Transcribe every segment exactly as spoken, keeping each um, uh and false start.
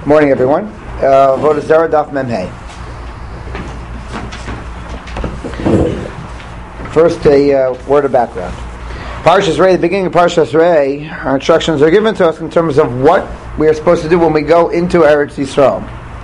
Morning, everyone. Avodah Zarah Daf Mem Hey. First, a uh, word of background. Parshas Rei, the beginning of Parshas Rei, our instructions are given to us in terms of what we are supposed to do when we go into Eretz Yisrael.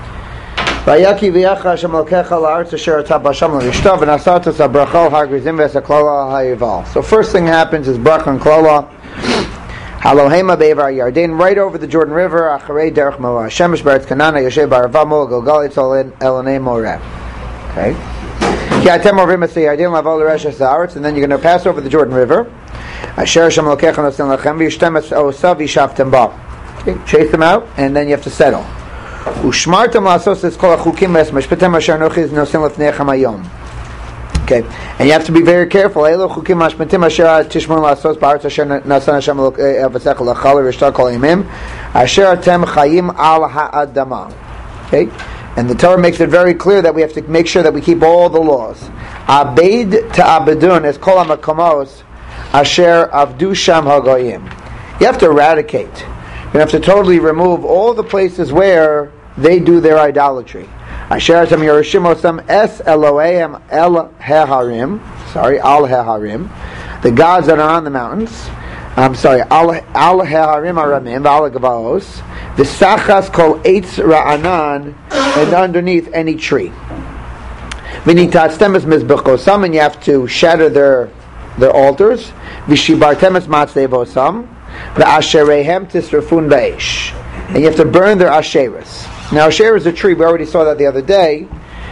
Vayaki v'yacha Hashem Elokecha la'aretz asher atah b'Hashem l'rishtav v'nasartas ha'bracha ha'grizim v'esaklala ha'yival. So first thing happens is bracha and klala. Halohema be'evar Yarden, right over the Jordan River. Acharei derech Moab Shemesh beretz Kanana yoshev ba'arvamo Gilgal itzol elanei Moreh. Okay. Ki'atem ovrim es Yarden lavo l'reshes ha'aretz, and then you're going to pass over the Jordan River. Asher Hashem Elokecha nosen lachem v'yishtem es osav v'yishaftem ba. Chase them out, and then you have to settle. Ushmartem la'asos es kol ha'chukim es mashpetem asher nochi nosen lefneichem hayom. Okay, and you have to be very careful. Elo chukim mashpetim asher tishmor la'asos ba'aretz asher nasan Hashem avatzech lachal v'rishtar kol yimim asher atem chayim al ha'adama. Okay, and the Torah makes it very clear that we have to make sure that we keep all the laws. Abeid ta'abedun es kol ha'makomos asher avdu sham hagoyim. You have to eradicate. You have to totally remove all the places where they do their idolatry. Asher atem yorishim osam es Eloheim el heharim. Sorry, al heharim. The gods that are on the mountains. I'm sorry, al al heharim aramim v'al gavaos. V'sachas kol eitz ra'anan, and underneath any tree. V'nitatztem es mizbechosam, and you have to shatter their their altars. V'shibartem es matzei vosam. V'asherehem tisrafun b'eish, and you have to burn their asheras. Now, asher is a tree. We already saw that the other day.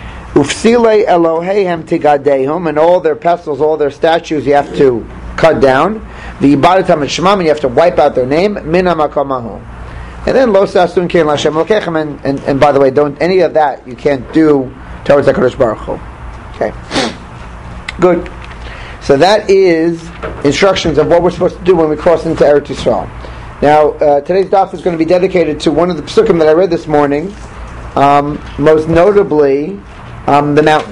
Ufsile Eloheihem tigadehum, and all their pestles, all their statues, you have to cut down. V'ibadatam and shemam, and you have to wipe out their name. Mina makamahu, and then lo sasun kein l'Hashem Elokechem, and and and by the way, don't any of that you can't do towards HaKadosh Baruch Hu. Okay, good. So that is instructions of what we're supposed to do when we cross into Eretz Yisrael. Now, uh, today's daf is going to be dedicated to one of the psukim that I read this morning, um, most notably um, the mountains.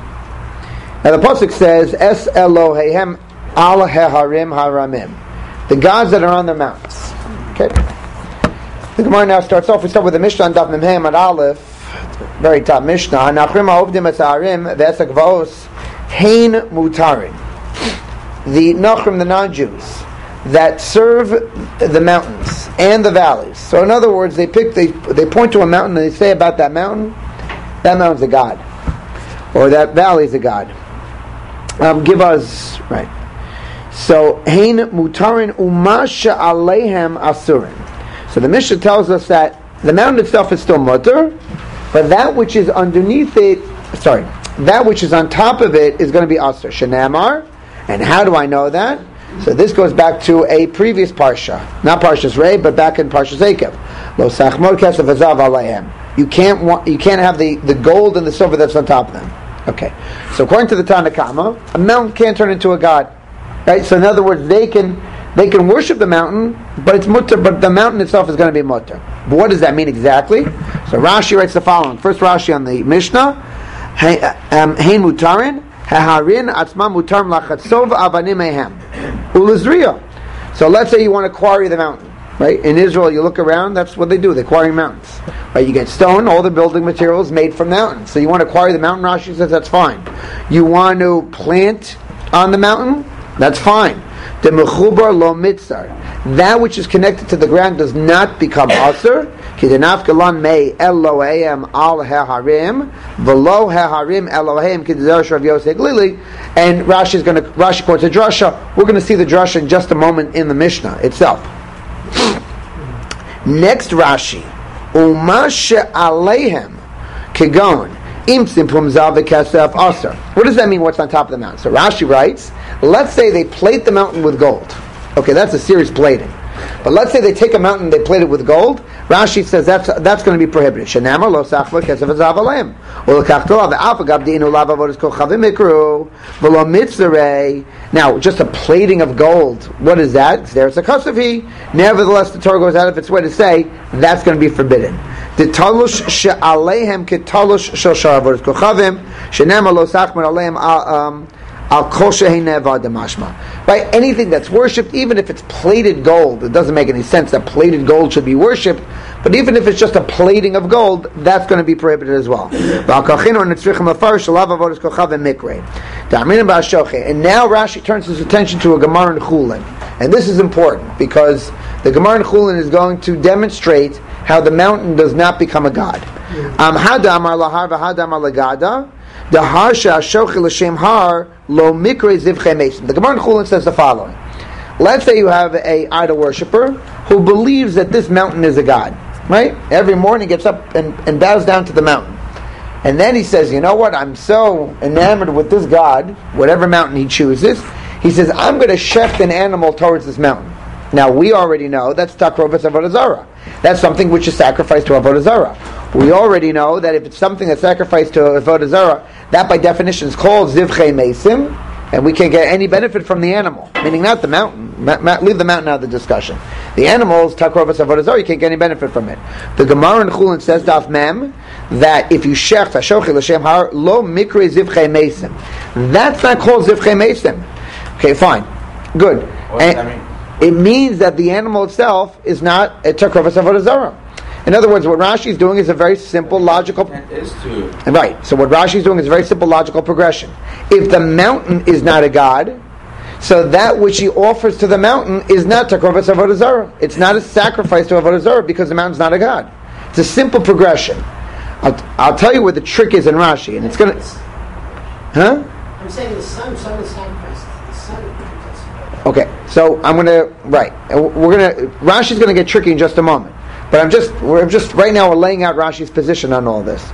Now, the pasuk says, "Es Eloheihem al heharim haramim," the gods that are on the mountains. Okay. The Gemara now starts off. We start with the Mishnah on Daf Mem Hey Amud Aleph, very top Mishnah. Nachrim ha'ovdim es ha'arim ve'es ha'gvaos hein mutarin. The Nachrim, the non-Jews, that serve the mountains and the valleys. So in other words, they pick, they they point to a mountain and they say about that mountain, that mountain's a god, or that valley's a god. Um, give us right. So hein mutarin umasha aleihem asurin. So the Mishnah tells us that the mountain itself is still mutter, but that which is underneath it, sorry, that which is on top of it is going to be asur. Shenamar. And how do I know that? So this goes back to a previous parsha, not Parshas Rei, but back in Parshas Eikev. Lo sachmor kesef hazav aleihem. You can't want, you can't have the, the gold and the silver that's on top of them. Okay. So according to the Tanna Kama, a mountain can't turn into a god. Right? So in other words, they can they can worship the mountain, but it's mutter, but the mountain itself is going to be mutter. But what does that mean exactly? So Rashi writes the following. First Rashi on the Mishnah, Hein mutarin. Haharin atzma mutar lachatzov avanim ehem ulizriya. So let's say you want to quarry the mountain, right? In Israel, you look around. That's what they do. They quarry mountains, right? You get stone, all the building materials made from mountains. So you want to quarry the mountain. Rashi says that's fine. You want to plant on the mountain. That's fine. The mechubar lo mitzar. That which is connected to the ground does not become asur. Kidenaf galan mei Eloheim al heharim v'lo heharim Eloheim kidzer Rav Yosef Glili. And Rashi is going to Rashi quotes a drasha. We're going to see the drasha in just a moment in the Mishnah itself. Next Rashi, umashe aleihem kigon im simpum zav v'kesef asur. What does that mean? What's on top of the mountain? So Rashi writes, let's say they plate the mountain with gold. Okay, that's a serious plating. But let's say they take a mountain, they plate it with gold. Rashi says that's that's going to be prohibited. Shenamar lo sachva kesef hazav aleim. Or l'kachtol ve'alfa gabdinu lav avodas kol chavim mikru v'lo mitzarei. Now, just a plating of gold. What is that? There's a kasavi. Nevertheless, the Torah goes out of its way to say that's going to be forbidden. The talush she'aleihem ketalush shel shar avodas kol chavim. Shenamar lo sachma aleim Al kol she'hei ne'avad demashma. Right? Anything that's worshipped, even if it's plated gold, it doesn't make any sense that plated gold should be worshipped, but even if it's just a plating of gold, that's going to be prohibited as well. And now Rashi turns his attention to a Gemara in Chulin. And this is important, because the Gemara in Chulin is going to demonstrate how the mountain does not become a god. Um, Hada amar lahar v'hada amar legada. The harsha shochi l'shem har lo mikre zivchei mesim. The Gemara in Chulin says the following: let's say you have a idol worshiper who believes that this mountain is a god, right? Every morning he gets up and, and bows down to the mountain, and then he says, "You know what? I'm so enamored with this god, whatever mountain he chooses." He says, "I'm going to shecht an animal towards this mountain." Now we already know that's takrovas avodah zarah. That's something which is sacrificed to avodah zarah. We already know that if it's something that's sacrificed to avodah zarah, that by definition is called zivchei mesim, and we can't get any benefit from the animal. Meaning not the mountain. Ma- ma- leave the mountain out of the discussion. The animals, takrovas avodah zarah, you can't get any benefit from it. The Gemara in Chulin says, Daf Mem, that if you shecht hashochi l'shem har lo mikre zivchei mesim, that's not called zivchei mesim. Okay, fine, good. What does that mean? It means that the animal itself is not a takrovas avodah zarah. In other words, what Rashi is doing is a very simple, logical... Is to... Right. So what Rashi is doing is a very simple, logical progression. If the mountain is not a god, so that which he offers to the mountain is not takrovas avodah zarah. It's not a sacrifice to avodah zarah because the mountain's not a god. It's a simple progression. I'll, I'll tell you where the trick is in Rashi, and it's going to... Huh? I'm saying the sun, sun is sacrificed. The sun is Okay, so I'm going to... Right. We're going to... Rashi's going to get tricky in just a moment. But I'm just, we're just right now we're laying out Rashi's position on all this.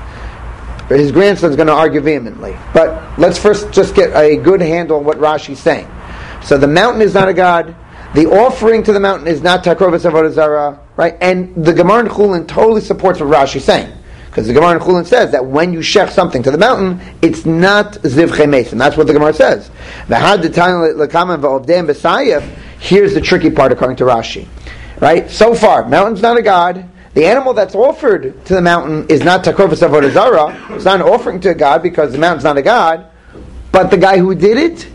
His grandson's going to argue vehemently. But let's first just get a good handle on what Rashi's saying. So the mountain is not a god. The offering to the mountain is not takrovas avodah zarah, right? And the Gemara in Chulin totally supports what Rashi's saying, because the Gemara in Chulin says that when you shech something to the mountain, it's not zivchei mesim. That's what the Gemara says. Here's the tricky part according to Rashi. Right? So far, mountain's not a god. The animal that's offered to the mountain is not takrovas avodah zarah. It's not an offering to a god because the mountain's not a god. But the guy who did it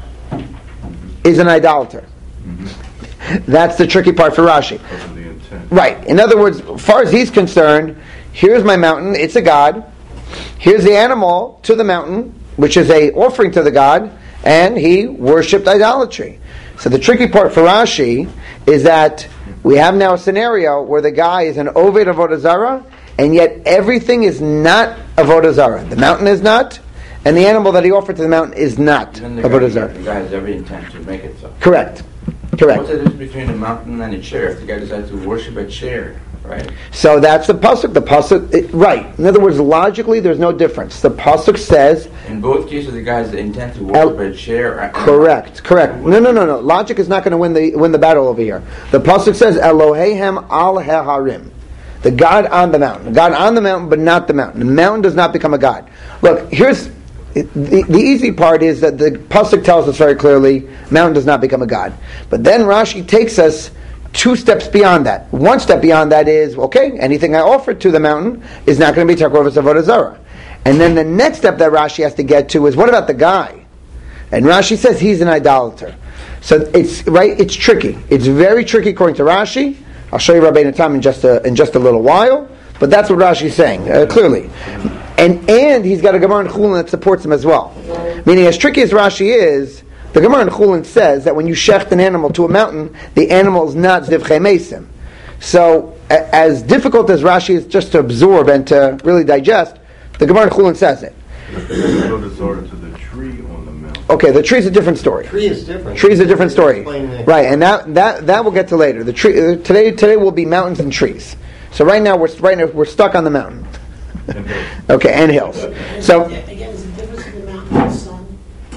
is an idolater. Mm-hmm. That's the tricky part for Rashi. Right. In other words, as far as he's concerned, here's my mountain. It's a god. Here's the animal to the mountain, which is a offering to the god, and he worshipped idolatry. So the tricky part for Rashi is that we have now a scenario where the guy is an oved avodah zarah, and yet everything is not avodah zarah. The mountain is not, and the animal that he offered to the mountain is not avodah zarah. The guy has every intent to make it so. Correct. Correct. What's the difference between a mountain and a chair? If the guy decides to worship a chair, right? So that's the pasuk. The pasuk, it, right? In other words, logically, there's no difference. The pasuk says in both cases, the guy has the intent to worship El, a chair. Correct. Correct. No, no, no, no. Logic is not going to win the win the battle over here. The pasuk says Elohehem al haharim, the God on the mountain, the God on the mountain, but not the mountain. The mountain does not become a god. Look, here's the, the easy part is that the pasuk tells us very clearly, mountain does not become a god. But then Rashi takes us two steps beyond that. One step beyond that is, okay, anything I offer to the mountain is not going to be takrovas avodah zarah. And then the next step that Rashi has to get to is, what about the guy? And Rashi says he's an idolater. So it's right. It's tricky. It's very tricky according to Rashi. I'll show you Rabbeinu Tam in just a, in just a little while. But that's what Rashi's saying uh, clearly. And and he's got a Gemara in Chulin that supports him as well. Meaning, as tricky as Rashi is, the Gemara in Chulin says that when you shecht an animal to a mountain, the animal is not zivchei mesim. So, a, as difficult as Rashi is just to absorb and to really digest, the Gemara in Chulin says it. To the tree on the mountain. Okay, the tree is a different story. Tree is different. Tree is a different story, right? And that that that we'll get to later. The tree uh, today today will be mountains and trees. So right now we're right now we're stuck on the mountain. Okay, and hills. So again, is the difference in the mountain and the sun?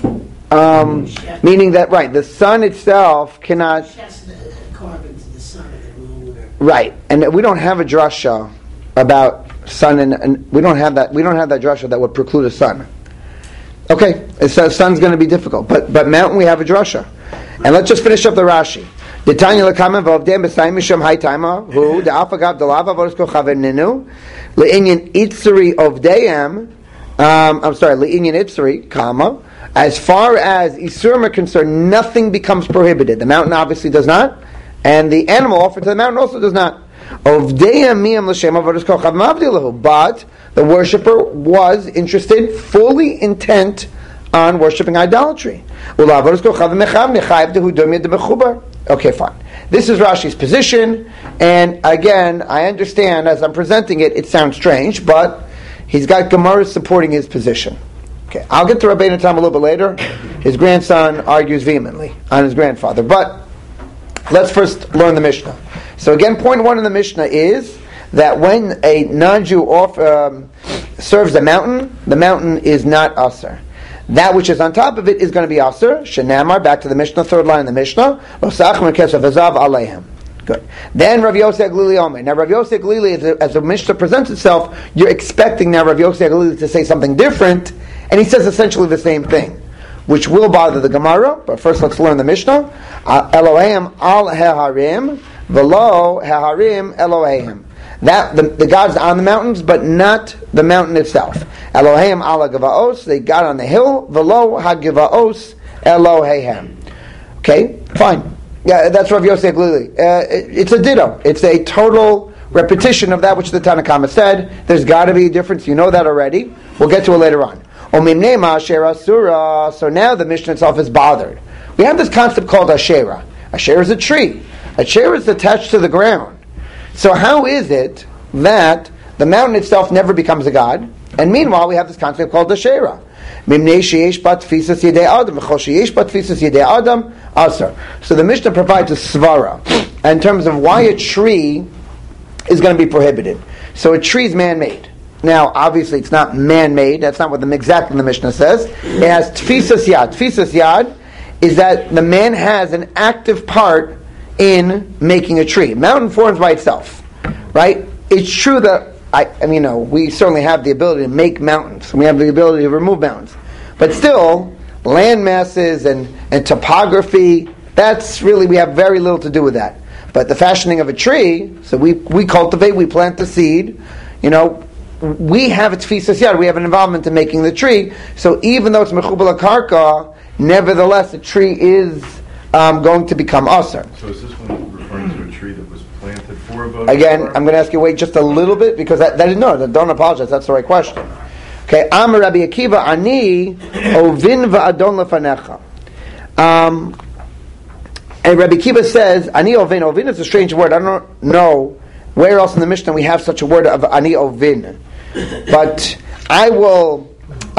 Um, meaning that, right, the sun itself cannot... Carbon to the sun and the moon. Right, and we don't have a drasha about sun, and, and we don't have that. We don't have that drasha that would preclude a sun. Okay, so sun's going to be difficult, but but mountain we have a drasha, and let's just finish up the Rashi. The Tanya lekamen v'avdem b'sayim misham haytaima who the alfagav delava v'osko chaveninu le'inyan itzuri of deyam. I'm sorry, le'inyan itzuri, comma. as far as Isurim are concerned, nothing becomes prohibited. The mountain obviously does not, and the animal offered to the mountain also does not. But the worshipper was interested, fully intent on worshipping idolatry. Okay, fine. This is Rashi's position, and again, I understand as I'm presenting it, it sounds strange, but he's got Gemara supporting his position. Okay, I'll get to Rabbeinu Tam a little bit later. His grandson argues vehemently on his grandfather, but let's first learn the Mishnah. So again, point one in the Mishnah is that when a non-Jew off, um, serves a mountain, the mountain is not asur. That which is on top of it is going to be asur. Shenamar, back to the Mishnah, third line in the Mishnah. Good. Then Rav Yosef Glili Omer. Now Rav Yosef Glili, as, as the Mishnah presents itself, you're expecting now Rav Yosef Glili to say something different, and he says essentially the same thing, which will bother the Gemara. But first, let's learn the Mishnah. Elohim al heharim velo heharim Elohim. That the, the gods on the mountains, but not the mountain itself. Elohim ala gavaos, they got on the hill. Velo hagavaos Elohim. Okay, fine. Yeah, that's Rav Yosef Glili. Uh, it, it's a ditto. It's a total repetition of that which the Tanna Kama said. There's got to be a difference. You know that already. We'll get to it later on. So now the Mishnah itself is bothered. We have this concept called Asherah. Asherah is a tree. Asherah is attached to the ground. So how is it that the mountain itself never becomes a god, and meanwhile we have this concept called Asherah? So the Mishnah provides a svara in terms of why a tree is going to be prohibited. So a tree is man-made. Now, obviously, it's not man-made. That's not what the exactly the Mishnah says. It has tfisas yad. Tfisas yad is that the man has an active part in making a tree. Mountain forms by itself, right? It's true that I, I mean, you know, we certainly have the ability to make mountains. We have the ability to remove mountains, but still, land masses and and topography. That's really, we have very little to do with that. But the fashioning of a tree, so we we cultivate, we plant the seed. You know, we have its tfisas yad. We have an involvement in making the tree. So even though it's mechubal karka, nevertheless, the tree is um, going to become asur. So is this one referring to a tree that was planted for a votive? Again, I'm going to ask you to wait just a little bit, because that, that is, no, don't apologize, that's the right question. Okay, Amar Rabbi Akiva, Ani ovin va'adon lefanecha. Um, and Rabbi Akiva says, Ani ovin, ovin is a strange word, I don't know where else in the Mishnah we have such a word of Ani ovin. But I will...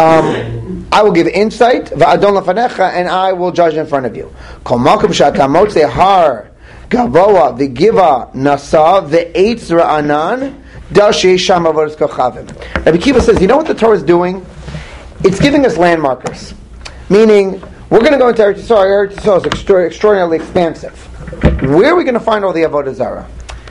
Um, I will give insight, va'adon lefanecha, and I will judge in front of you. Kol makom she'atamotze har gavoa v'giva nasa v'eitz ra'anan dash sham avodas kochavim. Rabbi Akiva says, you know what the Torah is doing? It's giving us landmarkers. Meaning, we're going to go into Eretz Yisrael. Eretz Yisrael is extra- extraordinarily expansive. Where are we going to find all the avodah zarah?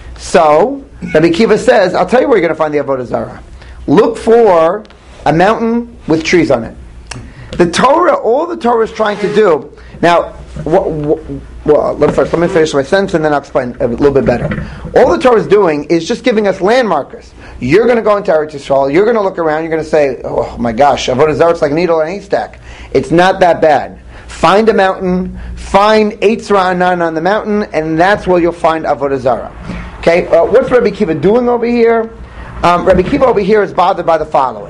So, Rabbi Akiva says, I'll tell you where you're going to find the avodah zarah. Look for a mountain with trees on it. The Torah, all the Torah is trying to do. Now, wh- wh- well, let, first, let me finish my sentence and then I'll explain a little bit better. All the Torah is doing is just giving us landmarkers. You're going to go into Eretz Yisrael, you're going to look around, you're going to say, oh my gosh, Avodah Zarah, it's like a needle in a haystack. It's not that bad. Find a mountain, find Eitz Ra'anan on the mountain, and that's where you'll find Avodah Zarah. Okay, uh, what's Rabbi Akiva doing over here? Um, Rabbi Akiva over here is bothered by the following.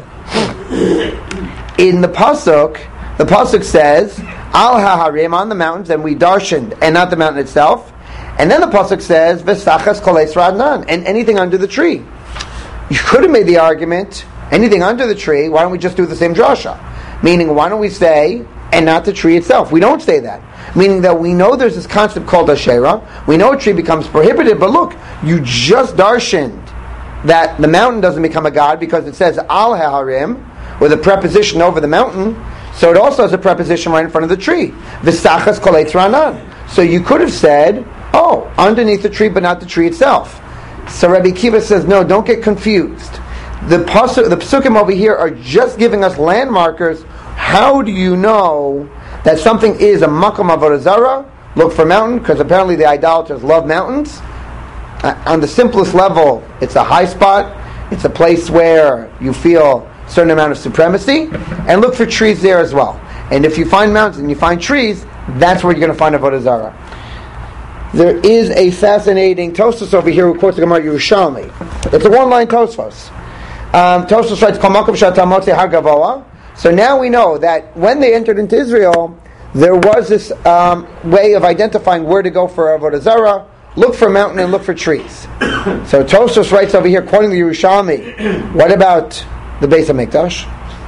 In the pasuk, the pasuk says al haharim, on the mountains, and we darshaned, and not the mountain itself. And then the pasuk says v'sachas kol eitz ra'anan, and anything under the tree. You could have made the argument anything under the tree. Why don't we just do the same drasha? Meaning, why don't we say and not the tree itself? We don't say that. Meaning that we know there's this concept called Asherah. We know a tree becomes prohibited, but look, you just darshaned that the mountain doesn't become a god because it says al haharim with a preposition over the mountain, so it also has a preposition right in front of the tree. V'sachas kol eitz ra'anan. So you could have said, oh, underneath the tree, but not the tree itself. So Rabbi Akiva says, no, don't get confused. The pasuk, the psukim over here are just giving us landmarkers. How do you know that something is a makom avodah zarah? Look for mountain, because apparently the idolaters love mountains. Uh, on the simplest level, it's a high spot. It's a place where you feel a certain amount of supremacy. And look for trees there as well. And if you find mountains and you find trees, that's where you're going to find Avodah Zarah. There is a fascinating Tosfos over here who quotes the Gemara Yerushalmi. It's a one-line Tosfos. Um, Tosfos writes, "Kol makom she'atamotze har gavoa." So now we know that when they entered into Israel, there was this um, way of identifying where to go for Avodah Zarah. Look for a mountain and look for trees. So Tosfos writes over here, quoting the Yerushalmi, what about the Beis HaMikdash?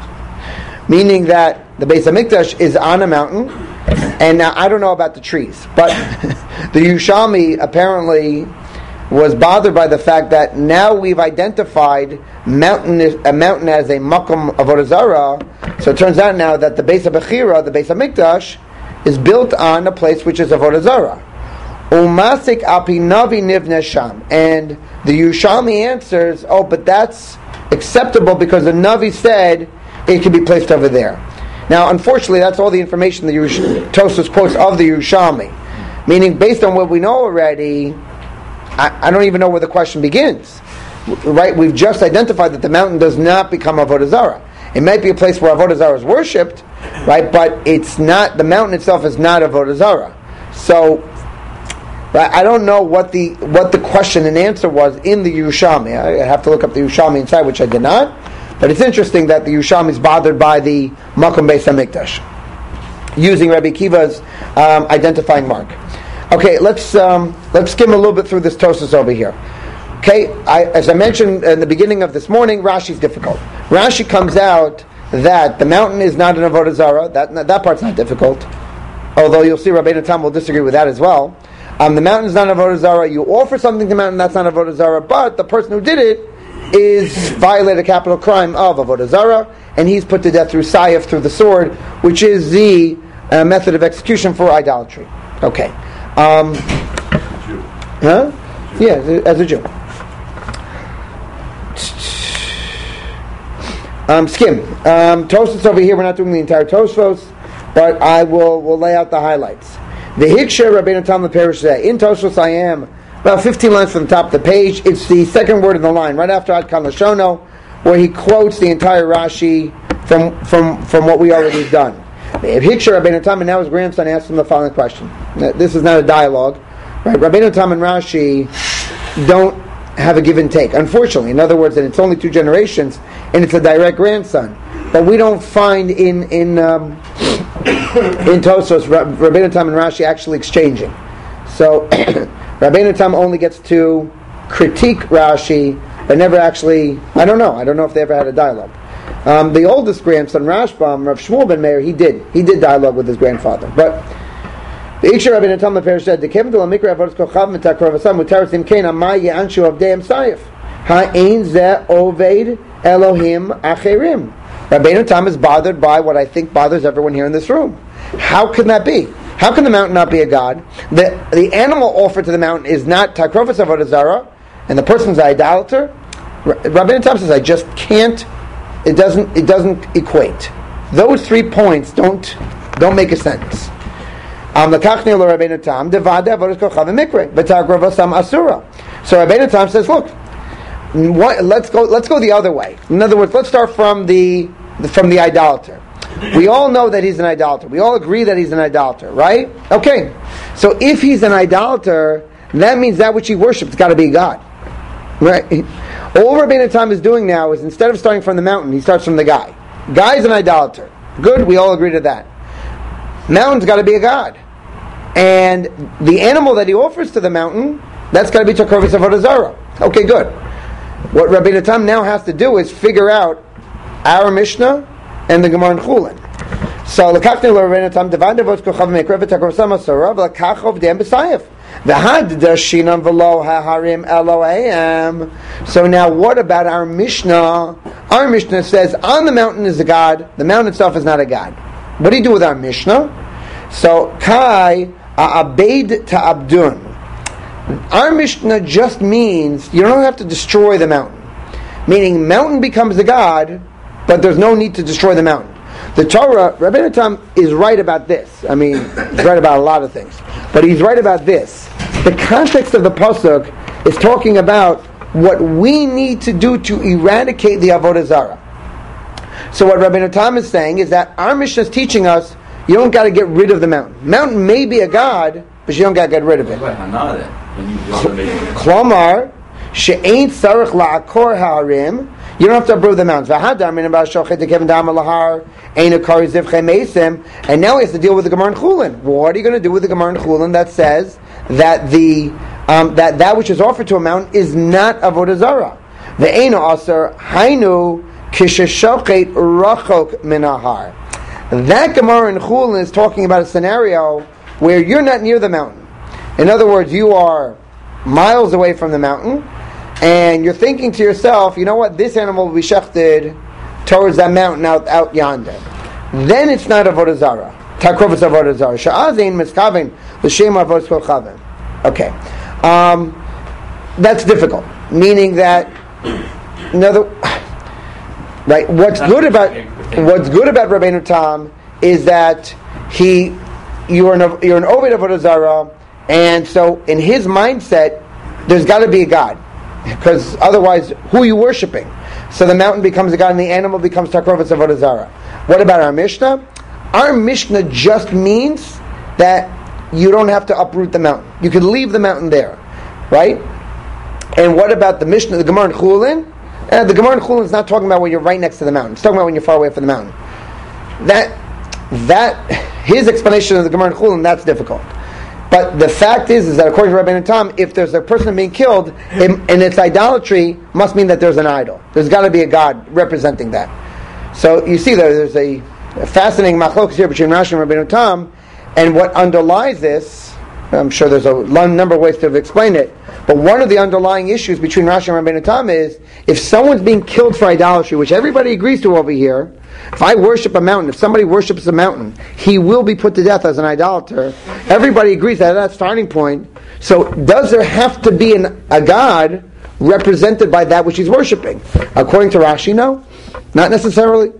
Meaning that the Beis HaMikdash is on a mountain, and now I don't know about the trees, but the Yerushalmi apparently was bothered by the fact that now we've identified mountain a mountain as a makom avodah zarah. So it turns out now that the Beis HaBechira, the Beis HaMikdash, is built on a place which is avodah zarah. Umasik api navi nivneh sham, and the Yerushalmi answers, oh, but that's acceptable because the Navi said it can be placed over there. Now, unfortunately, that's all the information the Yerush- Tosfos quotes of the Yerushalmi. Meaning, based on what we know already, I, I don't even know where the question begins. Right? We've just identified that the mountain does not become Avodah Zarah. It might be a place where Avodah Zarah is worshipped, right? But it's not. The mountain itself is not Avodah Zarah. So, right, I don't know what the what the question and answer was in the Yerushalmi. I have to look up the Yerushalmi inside, which I did not. But it's interesting that the Yerushalmi is bothered by the Makom Beis HaMikdash, using Rabbi Akiva's um, identifying mark. Okay, let's um, let's skim a little bit through this Tosfos over here. Okay, I, as I mentioned in the beginning of this morning, Rashi's difficult. Rashi comes out that the mountain is not an Avodah Zarah. That that part's not difficult. Although you'll see Rabbeinu Tam will disagree with that as well. Um, the mountain is not an Avodah Zarah. You offer something to the mountain, that's not an Avodah Zarah. But the person who did it is violated a capital crime of Avodah Zarah, and he's put to death through Sayef, through the sword, which is the uh, method of execution for idolatry. Okay. Um, Jew. huh? Yeah, as a Jew. Um, skim. Um, Tosfos over here, we're not doing the entire Tosfos, but I will will lay out the highlights. The Hiksher Rabbeinu Tam L'Perish Zeh. In Tosfos I am about fifteen lines from the top of the page. It's the second word in the line, right after Ad Kan Lashono, where he quotes the entire Rashi from from, from what we already have done. The Hiksher Rabbeinu Tam, and now his grandson asked him the following question. This is not a dialogue, right? Rabbeinu Tam and Rashi don't have a give and take, unfortunately. In other words, that it's only two generations, and it's a direct grandson. But we don't find in in um, in Tosfos Rabbeinu Tam and Rashi actually exchanging. So Rabbeinu Tam only gets to critique Rashi, but never actually. I don't know. I don't know if they ever had a dialogue. Um, the oldest grandson, Rashbam, Rav Shmuel ben Meir, he did. He did dialogue with his grandfather. But the Iksher Rabbeinu Tam L'Perish said, "The Kevin to Lamikra Avodas Kochav Mitakrov Asam Mutaris Imkein Amay Ye'anshu Avdeim Sayef Ha'ein Zeh Oved Elohim Acherim." Rabbeinu Tam is bothered by what I think bothers everyone here in this room. How can that be? How can the mountain not be a god? The the animal offered to the mountain is not Takrofas Avodah Zarah, and the person's an idolater. Rabbeinu Tam says, I just can't. It doesn't. It doesn't equate. Those three points don't don't make a sentence. Um, so Rabbeinu Tam says, look, what, let's go. Let's go the other way. In other words, let's start from the from the idolater. We all know that he's an idolater. We all agree that he's an idolater, right? Okay. So if he's an idolater, that means that which he worships has got to be God, right? All Rabbeinu Tam is doing now is instead of starting from the mountain, he starts from the guy. Guy's an idolater. Good. We all agree to that. Mountain's got to be a god, and the animal that he offers to the mountain, that's got to be Takrofas Avodah Zarah. Okay, good. What Rabbeinu Tam now has to do is figure out our Mishnah and the Gemara in Chulin. So, L'kachni Rabbeinu Tam Devad Devot Kochav Mikra v'Takrofas Masora v'Lakachov Dem B'Sayef v'Had Dashinam V'Lo HaHarim Eloheim. So now, what about our Mishnah? Our Mishnah says on the mountain is a god. The mountain itself is not a god. What do you do with our Mishnah? So, Kai A'abed Ta'abdun. Our Mishnah just means you don't have to destroy the mountain. Meaning, mountain becomes the god, but there's no need to destroy the mountain. The Torah, Rabbeinu Tam is right about this. I mean, he's right about a lot of things. But he's right about this. The context of the Pasuk is talking about what we need to do to eradicate the Avodah Zarah. So what Rabbeinu Tam is saying is that our Mishnah is teaching us you don't got to get rid of the mountain. Mountain may be a god, but you don't got to get rid of it. What about Hana then? When you build a big- Klomar, she'ain tzarich la'akor ha'arim. You don't have to uproot the mountains. V'hadar min about shochet dekevin dam alahar ein akari zivchei mesim. And now he has to deal with the Gemara in Chulin. What are you going to do with the Gemara in Chulin that says that the um, that that which is offered to a mountain is not avodah zarah? Ve'eino aser hainu kisheshochet rachok min ahar. That Gemara in Chulin is talking about a scenario where you're not near the mountain. In other words, you are miles away from the mountain, and you're thinking to yourself, you know what, this animal will be shechted towards that mountain out, out yonder. Then it's not avodah zarah. Takrovus avodah zarah. Sha'azein miskaven l'shem avodah chavim. Okay, um, that's difficult. Meaning that, another, right? What's good about what's good about Rabbeinu Tam is that he, you're an you're an oved avodah zarah, and so in his mindset, there's got to be a god. Because otherwise, who are you worshiping? So the mountain becomes a god and the animal becomes takrovas avodah zarah. What about our Mishnah? Our Mishnah just means that you don't have to uproot the mountain. You can leave the mountain there, right? And what about the Mishnah, the Gemara in Chulin? Uh, the Gemara in Chulin is not talking about when you're right next to the mountain. It's talking about when you're far away from the mountain. That, that, his explanation of the Gemara in Chulin, that's difficult. But the fact is, is that according to Rabbeinu Tam, if there's a person being killed, it, and it's idolatry, must mean that there's an idol. There's got to be a god representing that. So you see there, there's a, a fascinating machlokas here between Rashi and Rabbeinu Tam, and what underlies this, I'm sure there's a number of ways to explain it, but one of the underlying issues between Rashi and Rabbeinu Tam is, if someone's being killed for idolatry, which everybody agrees to over here, if I worship a mountain, if somebody worships a mountain, he will be put to death as an idolater. Everybody agrees that at that starting point. So does there have to be an, a god represented by that which he's worshiping? According to Rashi, no. Not necessarily.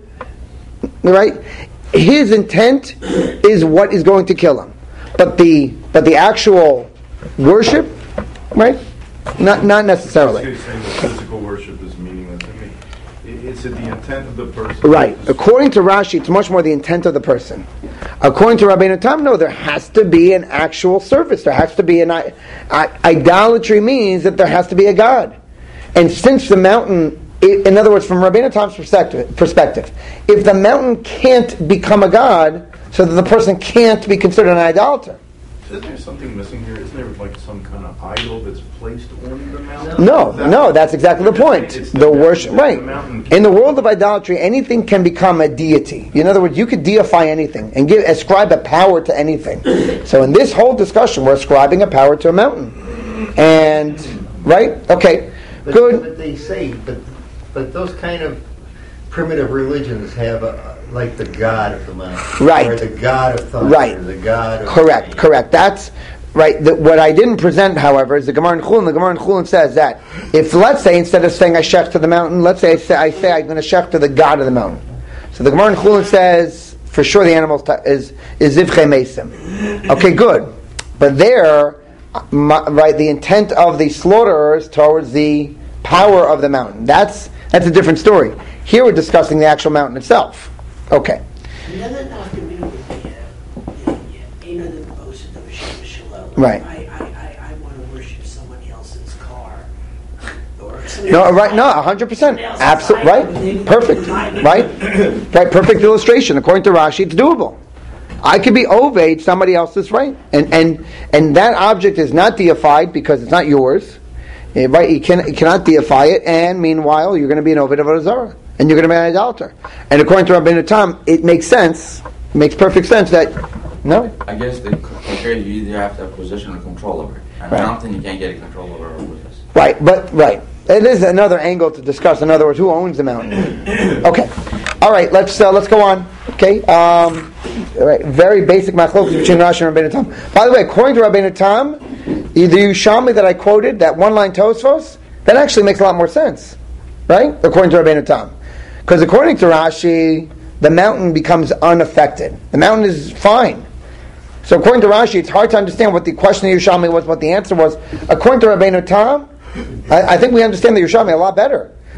Right? His intent is what is going to kill him. But the but the actual worship, right? Not not necessarily. You're saying that physical worship is meaningless. I mean, it's the intent of the person. Right. According to Rashi, it's much more the intent of the person. According to Rabbeinu Tam, no, there has to be an actual service. There has to be an I, I, idolatry means that there has to be a god. And since the mountain, in other words, from Rabbeinu Tam's perspective, perspective, if the mountain can't become a god, so that the person can't be considered an idolater. Isn't there something missing here? Isn't there like some kind of idol that's placed on the mountain? No, that, no, that's exactly the point. The, the worship, right? The in the world of idolatry, anything can become a deity. In other words, you could deify anything and give ascribe a power to anything. So in this whole discussion, we're ascribing a power to a mountain. And right? Okay, but, good. But they say, but but those kind of primitive religions have a, like the god of the mountain, right? Or the god of thunder, right? Or the god. Of correct, correct. That's right. The, what I didn't present, however, is the Gemara in Chulin. The Gemara in Chulin says that if, let's say, instead of saying I shech to the mountain, let's say I say, I say I'm going to shech to the god of the mountain. So the Gemara in Chulin says for sure the animal is is zivchei mesim. Okay, good. But there, my, right, the intent of the slaughterers towards the power of the mountain. That's that's a different story. Here we're discussing the actual mountain itself. Okay. Right. I, I, I, I want to worship somebody else's car. Or No, right? No, a hundred percent. Absolutely right. Perfect. Right. Right. Perfect illustration. According to Rashi, it's doable. I could be oved somebody else's right, and and and that object is not deified because it's not yours. Right? You can you cannot deify it, and meanwhile you're going to be an oved of avodah zarah, and you're going to be an idolater. And according to Rabbeinu Tam, it makes sense. It makes perfect sense that no. I guess the criteria you either have to have possession or control over it. And Right. I don't think you can't get a control over it with this. Right, but right. It is another angle to discuss. In other words, who owns the mountain? Okay, all right. Let's uh, let's go on. Okay, um, all right. Very basic machlokas between Rashi and Rabbeinu Tam. By the way, according to Rabbeinu Tam, the Yerushalmi that I quoted, that one line Tosfos, that actually makes a lot more sense, right? According to Rabbeinu Tam, because according to Rashi, the mountain becomes unaffected. The mountain is fine. So according to Rashi, it's hard to understand what the question of Yerushalmi was, what the answer was. According to Rabbeinu Tam, I, I think we understand the Yerushalmi a lot better.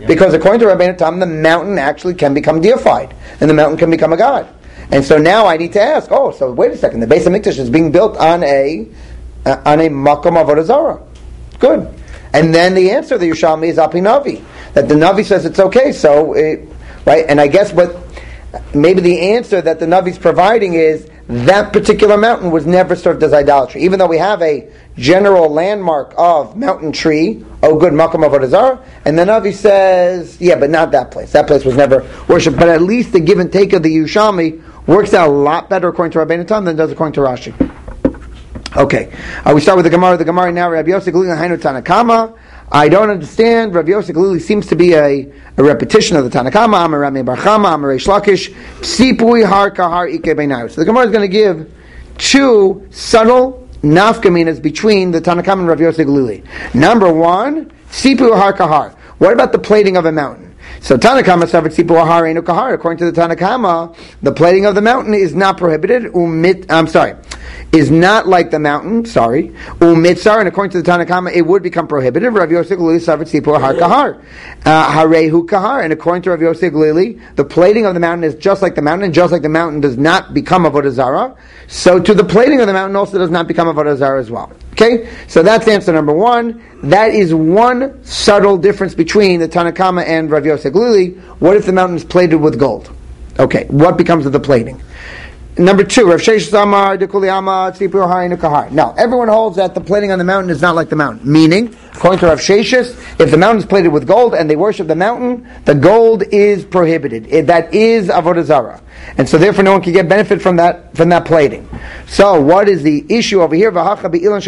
Yeah. Because according to Rabbeinu Tam, the mountain actually can become deified, and the mountain can become a god. And so now I need to ask, oh, so wait a second, the Beis HaMikdash is being built on a uh, on a makom avodah zarah. Good. And then the answer of the Yerushalmi is Api Navi, that the Navi says it's okay, so, it, right, and I guess what, maybe the answer that the Navi's providing is that particular mountain was never served as idolatry. Even though we have a general landmark of mountain tree, oh good, makom avodah zarah, and the Navi says, yeah, but not that place. That place was never worshipped. But at least the give and take of the Yerushalmi works out a lot better according to Rabbeinu Tam than it does according to Rashi. Okay, uh, we start with the Gemara. The Gemara now, Rabbi Yosef Galili Hainu Tanakama. I don't understand. Rabbi Yosef Galili seems to be a, a repetition of the Tanakama. Amar Rami Bar Chama, Amar Reish Lakish. Psipui har kahar ike beinayu. So the Gemara is going to give two subtle nafkaminas between the Tanakama and Rabbi Yosef Galili. Number one, Psipui har kahar. What about the plating of a mountain? So Tanakama suffered Sipu Ahar Einu Kahar. According to the Tanakama, the plating of the mountain is not prohibited. Umit, I'm sorry, is not like the mountain. Sorry, Umitsar. And according to the Tanakama, it would become prohibited. Rav Yosef Glili suffered Sipu Ahar Kahar, Harehu Kahar. And according to Rav Yosef Glili, the plating of the mountain is just like the mountain, and just like the mountain does not become avodah zarah, so to the plating of the mountain also does not become avodah zarah as well. Okay, so that's answer number one. That is one subtle difference between the Tanakama and Rav Yosef Glili. What if the mountain is plated with gold? Okay, what becomes of the plating? Number two, Rav Sheish Samar Dekuli Ama Tzipur Hainu Kahar. Now, everyone holds that the plating on the mountain is not like the mountain. Meaning, according to Rav Sheshis, if the mountain is plated with gold and they worship the mountain, the gold is prohibited. It, that is avodah zarah, and so therefore no one can get benefit from that from that plating. So, what is the issue over here? Oh,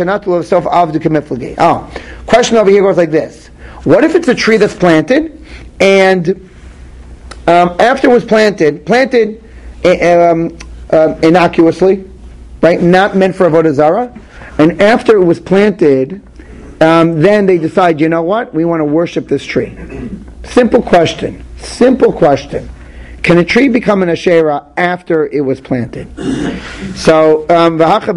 question over here goes like this: what if it's a tree that's planted, and um, after it was planted, planted. Um, Uh, innocuously, right? Not meant for avodah zarah. And after it was planted, um, then they decide, you know what? We want to worship this tree. Simple question. Simple question. Can a tree become an Asherah after it was planted? So, Tanakama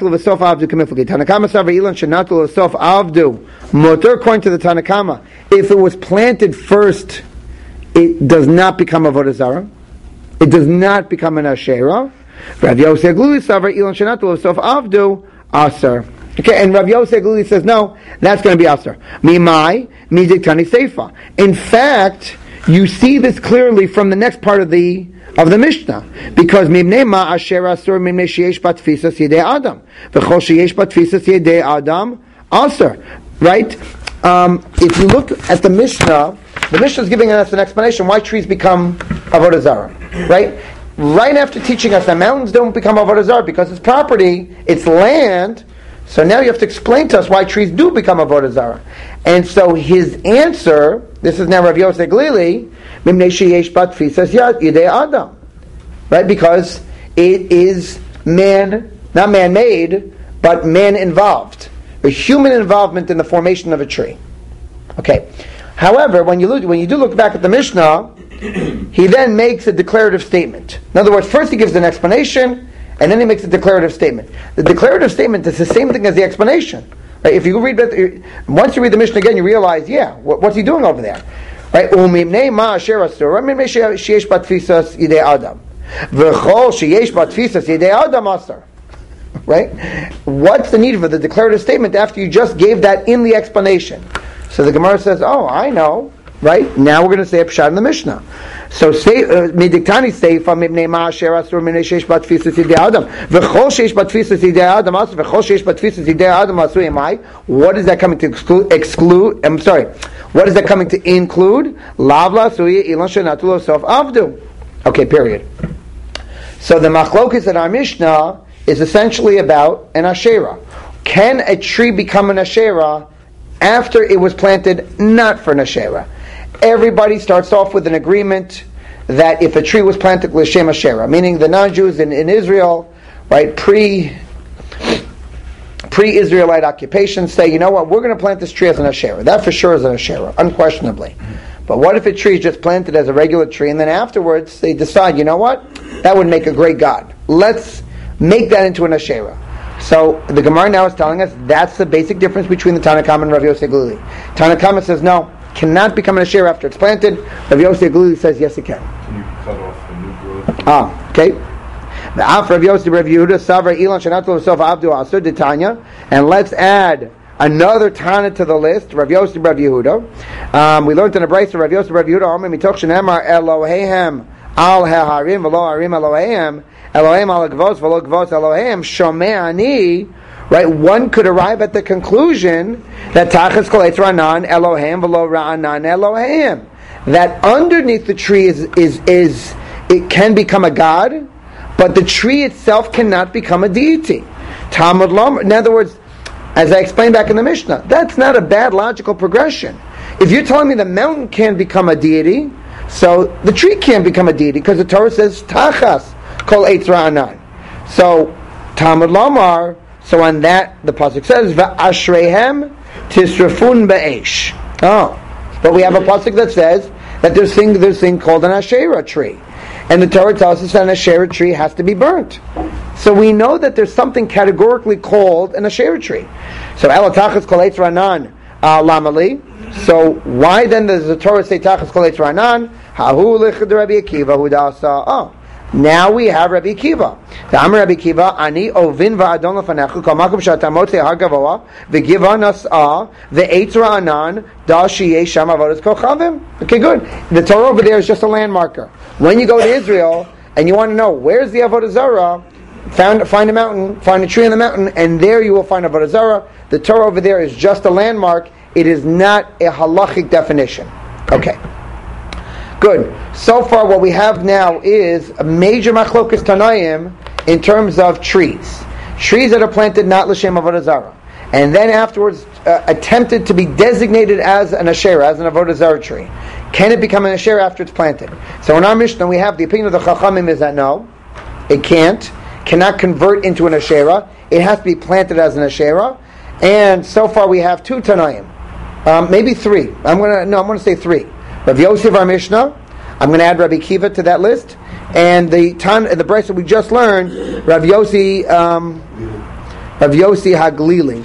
Savar Ilan Shanatul Sof Avdu Motor, according to the Tanakama, if it was planted first, it does not become avodah zarah. It does not become an Asherah. Rav Yosef Glili Savar Ilan Shanatul Sof Avdu Aser. Okay, and Rav Yosef Glili says no, that's going to be Aser. Mimai Midiktani Seifa. In fact, you see this clearly from the next part of the of the Mishnah, because Mimnei Ma Asher Asur Mimnei Sheyesh Batfisas Yedei Adam V'chol Sheyesh Batfisas Yedei Adam Aser. Right? Um, if you look at the Mishnah, the Mishnah is giving us an explanation why trees become avodah zarah. Right? Right after teaching us that mountains don't become avodah zarah because it's property, it's land. So now you have to explain to us why trees do become avodah zarah. And so his answer, this is now Rav Yosef Glili, Mimnei sheyesh batfisas yedei adam, right? Because it is man, not man-made, but man-involved, a human involvement in the formation of a tree. Okay. However, when you look, when you do look back at the Mishnah, he then makes a declarative statement. In other words, first he gives an explanation, and then he makes a declarative statement. The declarative statement is the same thing as the explanation. Right? If you read, once you read the Mishnah again, you realize, yeah, what, what's he doing over there? Right? Umimnei ma asher asur, mimnei sheyesh batfisas yedei adam, v'chol sheyesh batfisas yedei adam asur. Right? What's the need for the declarative statement after you just gave that in the explanation? So the Gemara says, oh, I know. Right? Now we're going to say a pshat in the Mishnah. So say Midiktani Seifa Mibnei Ma Asher Asur Mibnei Sheish Batfisas Yidei Adam V'chol Sheish Batfisas Yidei Adam Asur V'chol Sheish Batfisas Yidei Adam Asur Yemai. What is that coming to exclude? exclude I'm sorry. What is that coming to include? Lavla Suya Ilan Shenatulo Sof Avdu. Okay, period. So the machlokes in our Mishnah is essentially about an Asherah. Can a tree become an Asherah after it was planted not for an Asherah? Everybody starts off with an agreement that if a tree was planted l'shem Asherah, meaning the non-Jews in, in Israel, right, pre pre-Israelite occupation, say, you know what, we're going to plant this tree as an Asherah. That for sure is an Asherah, unquestionably. But what if a tree is just planted as a regular tree, and then afterwards they decide, you know what, that would make a great god. Let's make that into an Asherah. So the Gemara now is telling us that's the basic difference between the Tanakama and Rav Yosef Glili. Tanakama says no. cannot become an Asherah after it's planted. Rav Yossi Aglili says yes, it can. Can you cut off the new growth? Ah, okay. The Af Rav Yossi Rav Yehuda Savra Elon Shanatol Sof Abdu Asur Ditanya, and let's add another Tana to the list. Rav Yossi Rav Yehuda. Um, we learned in a brayso Rav Yossi Rav Yehuda Omer Mitoch Shenemar Elohehem Al Harim V'Lo Harim Elohehem Eloheim Al Gvos V'Lo Gvos Eloheim Shomei Ani. Right, one could arrive at the conclusion that Tachas Kol Eitz Ra'anan Eloheim V'Lo Ra'anan Eloheim, that underneath the tree is is is it can become a god, but the tree itself cannot become a deity. Talmud Lomar. In other words, as I explained back in the Mishnah, that's not a bad logical progression. If you're telling me the mountain can become a deity, so the tree can't become a deity because the Torah says Tachas Kol Eitz Ra'anan. So Talmud Lomar. So on that, the pasuk says, "Va'ashreihem tisrafun be'esh." Oh, but we have a pasuk that says that there's thing there's thing called an Asherah tree, and the Torah tells us that an Asherah tree has to be burnt. So we know that there's something categorically called an Asherah tree. So Ela Tachas Kol Eitz Ra'anan Lamali. So why then does the Torah say Tachas Kol Eitz Ra'anan? Hahu lichad Rabbi Akiva hu da'asa. Oh. Now we have Rabbi Akiva. The Amar Rabbi Akiva, Ani ovin va'adon lefanechu kol makom she'atamotei har gavoa v'giva nas'a ve'etz ra'anan da sheyeh sham avodas kochavim. Okay, good. The Torah over there is just a landmarker. When you go to Israel and you want to know where's the Avodah Zarah, found, find a mountain, find a tree on the mountain, and there you will find Avodah Zarah. The Torah over there is just a landmark. It is not a halachic definition. Okay. Good. So far, what we have now is a major machlokas Tanaim in terms of trees. Trees that are planted not l'shem avodah zarah, and then afterwards uh, attempted to be designated as an Asherah, as an avodah zarah tree. Can it become an Asherah after it's planted? So in our Mishnah, we have the opinion of the Chachamim is that no, it can't, cannot convert into an Asherah. It has to be planted as an Asherah. And so far, we have two Tanaim, um, maybe three. I'm gonna no, I'm gonna say three. Rav Yosef our Mishnah. I'm going to add Rabbi Kiva to that list, and the Tan, the brayso we just learned, Rav Yossi, um, Rav Yossi Haglili.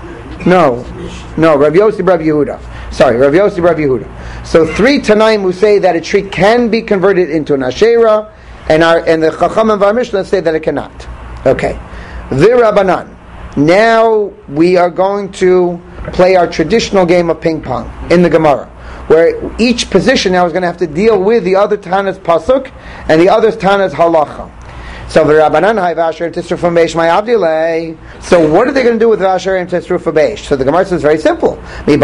No, no, Rav Yossi Rav Yehuda. Sorry, Rav Yossi Rav Yehuda. So three Tanaim who say that a tree can be converted into an Asherah, and our and the Chacham of our Mishnah say that it cannot. Okay, the Rabbanan. Now we are going to play our traditional game of ping pong in the Gemara, where each position now is going to have to deal with the other Tana's pasuk and the other Tana's halacha. So the Rabbanan hay v'asher tisrufim beish my avdilei. So what are they going to do with v'asher and tisrufim beish? So the Gemara says very simple.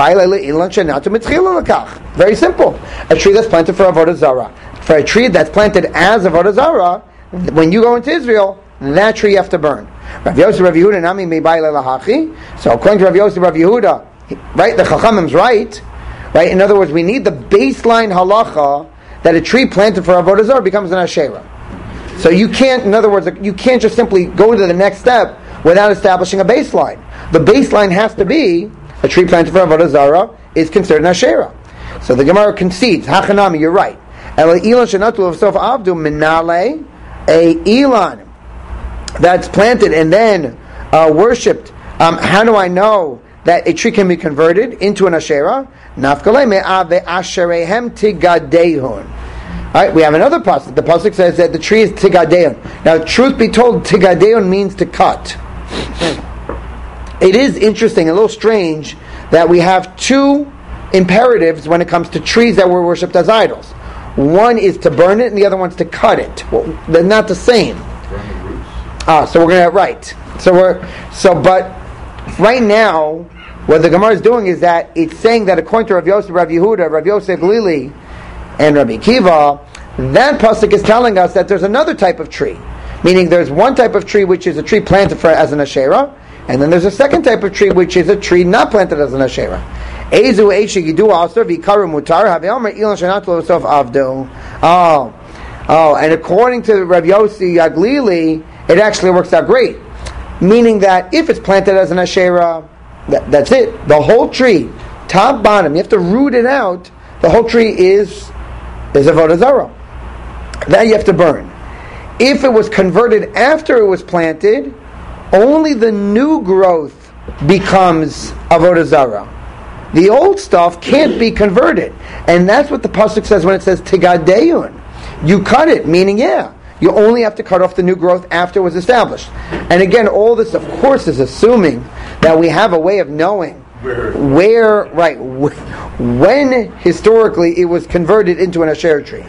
Very simple. A tree that's planted for avodah zarah. For a tree that's planted as avodah zarah, when you go into Israel, that tree you have to burn. Rav Yosef Rav Yehuda nami mibayla lahachi. So according to Rav Yosef Rav Yehuda, right? The Chachamim's right. Right? In other words, we need the baseline halacha that a tree planted for avodah zarah becomes an Asherah. So you can't, in other words, you can't just simply go to the next step without establishing a baseline. The baseline has to be a tree planted for avodah zarah is considered an Asherah. So the Gemara concedes, Hachanami, you're right. A elan that's planted and then uh, worshipped. Um, how do I know that a tree can be converted into an Asherah? Alright, we have another pasuk. The pasuk says that the tree is tigadeon. Now, truth be told, tigadeon means to cut. It is interesting, a little strange, that we have two imperatives when it comes to trees that were worshipped as idols. One is to burn it, and the other one's to cut it. Well, they're not the same. Ah, so we're gonna right. So we're so, but right now, what the Gemara is doing is that it's saying that according to Rav Yosef, Rav Yehuda, Rav Yosef Lili, and Rabbi Kiva, that pasuk is telling us that there's another type of tree. Meaning there's one type of tree which is a tree planted for as an Asherah, and then there's a second type of tree which is a tree not planted as an Asherah. Ezu eishi gidu asur v'ikaru mutar haveomer ilan shenat lo sof avdu. Oh, oh, and according to Rav Yossi Yaglili, it actually works out great. Meaning that if it's planted as an Asherah, that, that's it. The whole tree, top, bottom, you have to root it out. The whole tree is is avodah zarah. That you have to burn. If it was converted after it was planted, only the new growth becomes avodah zarah. The old stuff can't be converted. And that's what the pasuk says when it says tigadeyun. You cut it, meaning, yeah, you only have to cut off the new growth after it was established. And again, all this, of course, is assuming that we have a way of knowing where, where right, wh- when historically it was converted into an asher tree.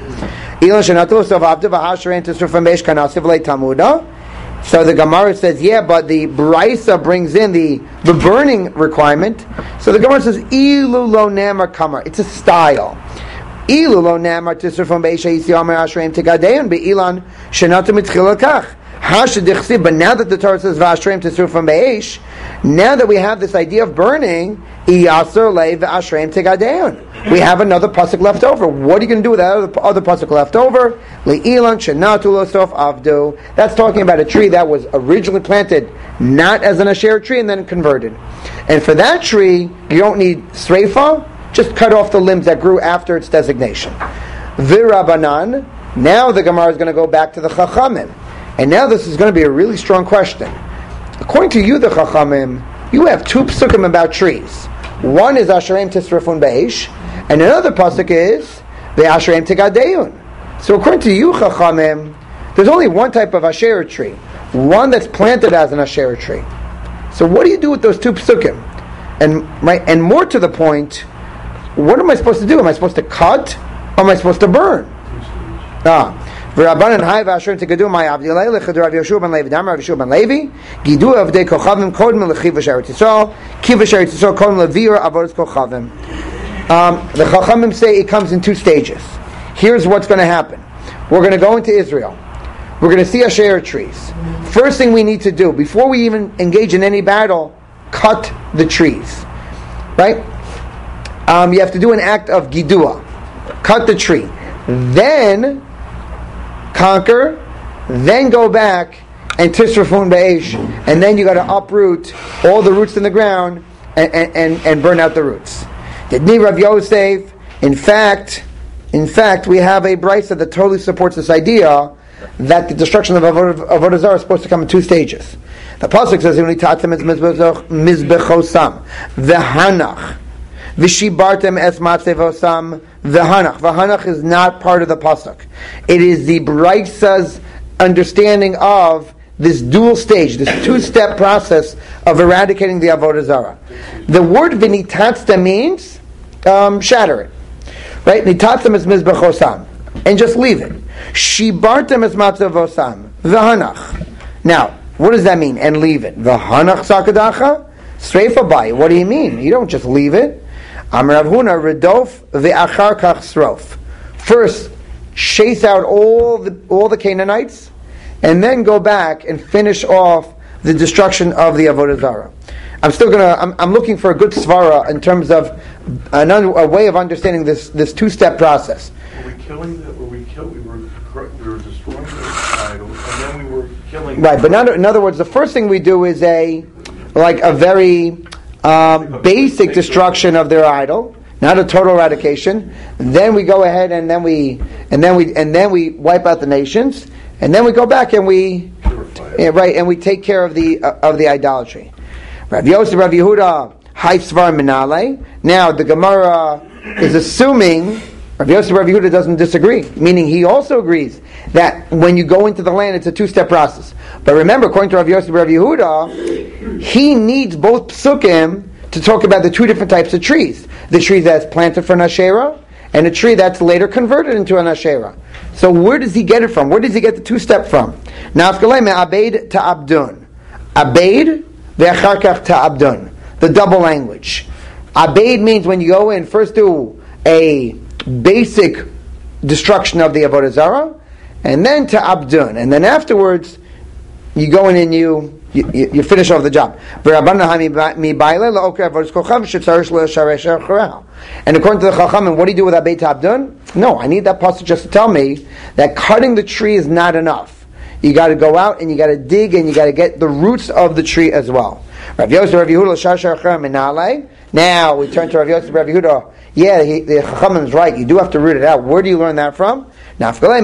So the Gemara says, yeah, but the Brisa brings in the, the burning requirement. So the Gemara says, Ilu lo namar kamar. It's a style. Ilu lo namar tisur from Beisha Yisi Amar Ashreim Tigadeon Be'ilan Shenatu Mitchil Kach. But now that the Torah says V'Ashreim tisur from Beish, now that we have this idea of burning, Iyasur le V'Ashreim Tigadeon. We have another pasuk left over. What are you going to do with that other, other pasuk left over? Le'ilan Shenatu Losof Avdu. That's talking about a tree that was originally planted not as an asher tree and then converted. And for that tree, you don't need sreifa. Just cut off the limbs that grew after its designation. V'Rabanan. Now the Gemara is going to go back to the Chachamim. And now this is going to be a really strong question. According to you, the Chachamim, you have two psukim about trees. One is Asherim Tisrafun Beish, and another pasuk is the Asherim Tigadeyun. So according to you, Chachamim, there's only one type of Asher tree, one that's planted as an Asher tree. So what do you do with those two psukim? And right, and more to the point, what am I supposed to do? Am I supposed to cut, or am I supposed to burn? Ah. V'Rabbanan Hai v'Asherim Tigadeyun my Avdilei lechad Rav Yeshua ben Levi Damar Rav Yeshua ben Levi Gidu Avdei Kochavim Kodem lechiv v'Sheretz Yisrael Kiv v'Sheretz Yisrael Kodem levira avodas Kochavim. Um, the Chachamim say it comes in two stages. Here's what's going to happen. We're going to go into Israel. We're going to see Asher trees. First thing we need to do, before we even engage in any battle, cut the trees. Right? Um, you have to do an act of Gidua. Cut the tree. Then conquer, then go back and tisrafun be'esh, and then you got to uproot all the roots in the ground and, and, and burn out the roots. Didni Rav Yosef, in fact, in fact, we have a brisa that totally supports this idea that the destruction of Avodah Zarah is supposed to come in two stages. The pasuk says, "Mizbechosam v'hanach v'shibartem es matzevosam v'hanach." V'hanach is not part of the pasuk. It is the brisa's understanding of this dual stage, this two-step process of eradicating the Avodah Zarah. The word v'nitatzta means um, shatter it. Right? Nitatzam is mizbechosam. And just leave it. Shibartem es matzevosam v'hanach. Now, what does that mean? And leave it. V'hanach sakadacha? Streifa by. What do you mean? You don't just leave it. Amar Rav Huna redof ve'achar kach srof. First, chase out all the all the Canaanites, and then go back and finish off the destruction of the Avodah Zarah. I'm still gonna. I'm, I'm looking for a good svara in terms of an un, a way of understanding this this two step process. Were we killing that? Were we killed? We were we were destroying the idols, and then we were killing. Right, but not, in other words, the first thing we do is a like a very um, basic destruction of their idol, not a total eradication. Then we go ahead and then we and then we and then we wipe out the nations, and then we go back and we yeah, right and we take care of the uh, of the idolatry. Rav Yosef, Rav Yehuda, Hai Svar Minale. Now the Gemara is assuming Rav Yosef, Rav Yehuda doesn't disagree, meaning he also agrees that when you go into the land, it's a two-step process. But remember, according to Rav Yosef, Rav Yehuda, he needs both psukim to talk about the two different types of trees: the tree that's planted for an Asherah and a tree that's later converted into an Asherah. So where does he get it from? Where does he get the two-step from? Nafkalei me'abeid ta'abdun. Abeid ve'acharkach ta'abdun. The double language. Abeid means when you go in, first do a basic destruction of the Avodah Zarah, and then ta'abdun. And then afterwards, you go in and you You, you, you finish off the job. And according to the Chachamim, what do you do with Abei Ta'abdun? No, I need that pasuk just to tell me that cutting the tree is not enough. You got to go out and you got to dig and you got to get the roots of the tree as well. Rav Yosef, Rav Yehuda, now we turn to Rav Yosef, Rav Yehuda. Yeah, he, the Chachamim is right. You do have to root it out. Where do you learn that from? I'm sorry.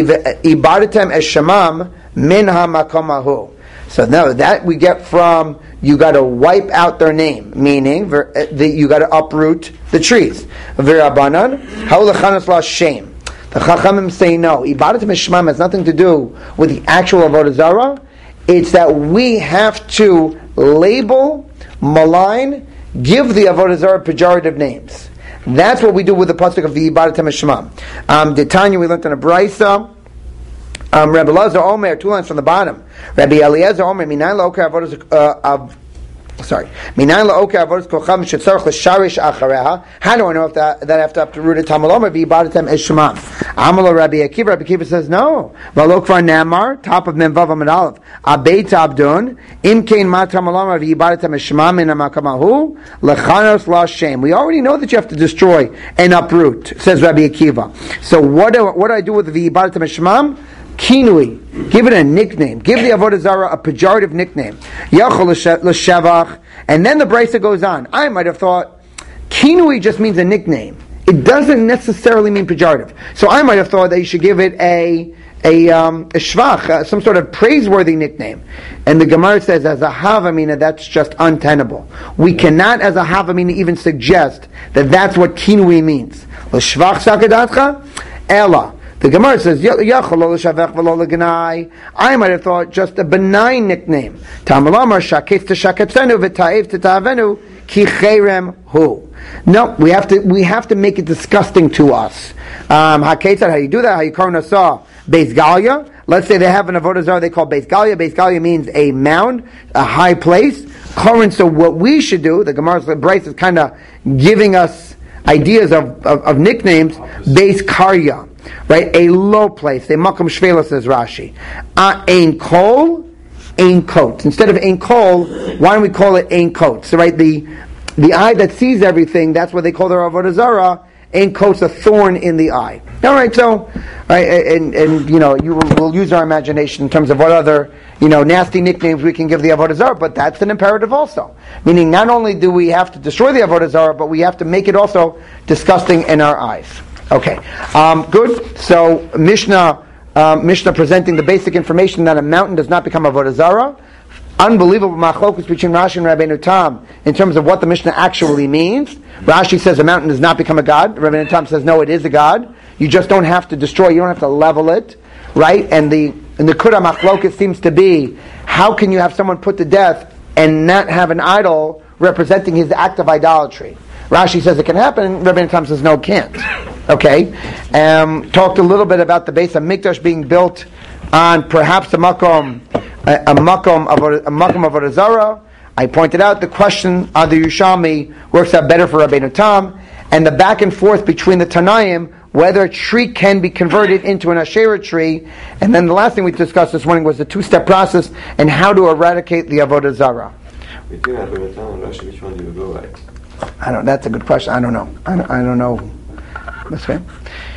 Ibadatem eshamam min hamakom ahu. So no, that we get from you got to wipe out their name, meaning that you got to uproot the trees. V'Rabbanan, ha'ulachanas la shem. The Chachamim say no. Ibadat Mishmam has nothing to do with the actual Avodah Zarah. It's that we have to label, malign, give the Avodah Zarah pejorative names. That's what we do with the pasuk of the Ibadat Mishmam. Um, the Tanya we learned in a Brisa. Um, Rabbi Elazar Omer, two lines from the bottom. Rabbi Eliezer Omer, Minayin la'okar avodas of sorry, Minayin la'okar avodas kocham shetzarich l'sharish achareha. How do I know if that, that I have to uproot it? Talmud Omer v'ibadatem eshmam. Amalo Rabbi Akiva. Rabbi Akiva says no. V'alokvar namar, top of Memvav Amud Aleph. Abeit abdun imkein ma Talmud Omer v'ibadatem eshmam min hamakamahu lechanos la'shem. We already know that you have to destroy and uproot, says Rabbi Akiva. So what do what do I do with the v'ibadatem eshmam? Kinui, give it a nickname. Give the Avodah Zarah a pejorative nickname. Yachol l'shavach, and then the Brisa goes on. I might have thought kinui just means a nickname. It doesn't necessarily mean pejorative. So I might have thought that you should give it a a, um, a shvach, uh, some sort of praiseworthy nickname. And the Gemara says, as a havamina, that's just untenable. We cannot, as a havamina, even suggest that that's what kinui means. L'shvach sakadatcha, ela. The Gemara says, I might have thought just a benign nickname. No, we have to we have to make it disgusting to us. Um, how do you do that? How you karna saw Beis Galia? Let's say they have an avodah zarah they call Beis Galia. Beis Galia means a mound, a high place. Current. So what we should do, the Gemara's Bryce is kind of giving us ideas of, of, of nicknames. Beis Karya. Right, a low place. A makom shvela, says Rashi. Uh, ein kol, ein kot. Instead of ein kol, why don't we call it ein kot? So, right, the the eye that sees everything, that's what they call their avodah zarah. Ein kot's a thorn in the eye. All right, so, right, and and you know, you will we'll use our imagination in terms of what other you know nasty nicknames we can give the avodah zarah, but that's an imperative also. Meaning, not only do we have to destroy the avodah zarah, but we have to make it also disgusting in our eyes. Okay, um, good. So Mishnah, um, Mishnah presenting the basic information that a mountain does not become avodah zarah. Unbelievable machlokus between Rashi and Rabbeinu Tam in terms of what the Mishnah actually means. Rashi says a mountain does not become a god. Rabbeinu Tam says no, it is a god. You just don't have to destroy. You don't have to level it, right? And the and the Kuda machlokus seems to be how can you have someone put to death and not have an idol representing his act of idolatry? Rashi says it can happen. Rabbeinu Tam says no, it can't. Okay, um, talked a little bit about the base of Mikdash being built on perhaps a makom, a, a makom of a, a makom of a zarah. I pointed out the question on the Yerushalmi works out better for Rabbeinu Tam, and the back and forth between the Tanaim whether a tree can be converted into an Asherah tree, and then the last thing we discussed this morning was the two-step process and how to eradicate the avodah zarah. Between Rabbeinu Tam and Rashi, which one do you go by? I don't. That's a good question. I don't know. I don't, I don't know. That's right.